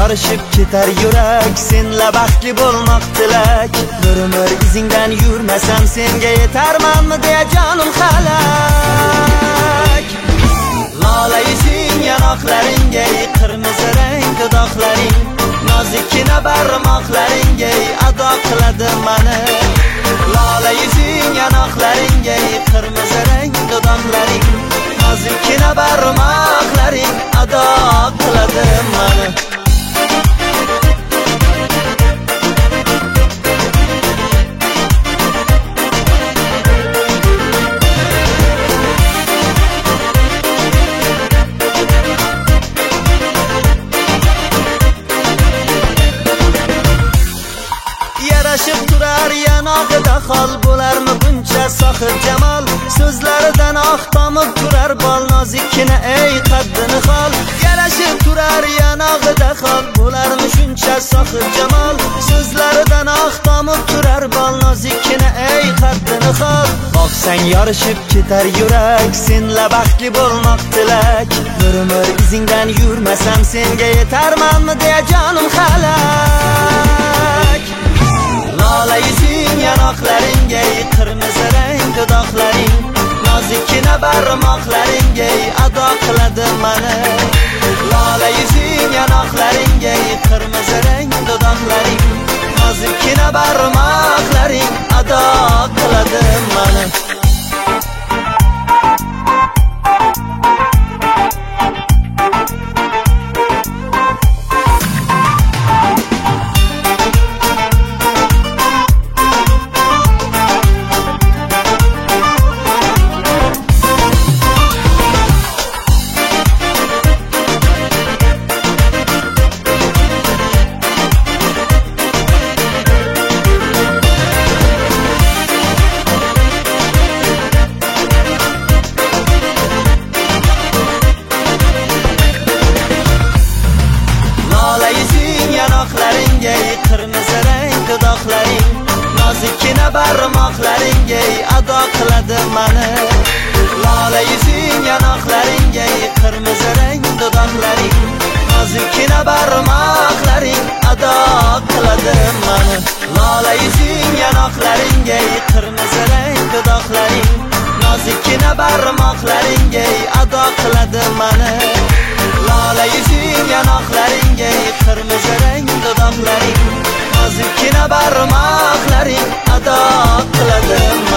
yorishib ketar yurak, senla baxtli bo'lmoq tilak. Bir umr izingdan yurmasam senga yetarmanmi deya jonim halak. Lola yuzing yanoqlaringga, qirmizi rang dudoqlaring, nozikkina barmoqlaringga ado qiladi mani. Lola yuzing yanoqlaringga, qirmizi rang dudoqlaring, nozikkina barmoqlaring ado qiladi mani. Yarashib turar yanog'ida xol, bo'larmi buncha sohib jamol? So'zlaridan oq tomib turar bol, nozikkina ey qaddini xol. Yarashib turar yanog'ida xol, bo'larmi shuncha sohib jamol? So'zlaridan oq tomib turar bol, nozikkina ey qaddini xol. Boqsang yorishib ketar yurak, senla baxtli bo'lmoq tilak. Bir umr izingdan yurmasam senga yetarmanmi deya jonim halak. Lola yuzing yanoqlaringga, qirmizi rang dudoqlaring, nozikkina barmoqlaringga ado qiladi mani. Lola yuzing yanoqlaringga, qirmizi rang dudoqlaring, nozikkina barmoqlaring ado qiladi mani. Qirmizi rang dudoqlaring, nozikkina barmoqlaringga ado qiladi mani. Lola yuzing yanoqlaringga, qirmizi rang dudoqlaring, nozikkina barmoqlaring ado qiladi mani. Lola yuzing yanoqlaringga, qirmizi rang dudoqlaring, nozikkina barmoqlaringga ado qiladi mani. Lola yuzing yanoqlaringga, qirmizi rang dudoqlaring, nozikkina barmoqlaring ado qiladi.